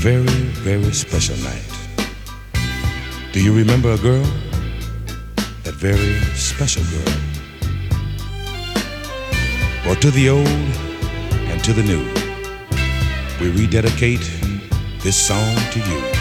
Very, very special night. Do you remember a girl? That very special girl. Well, to the old and to the new, we rededicate this song to you.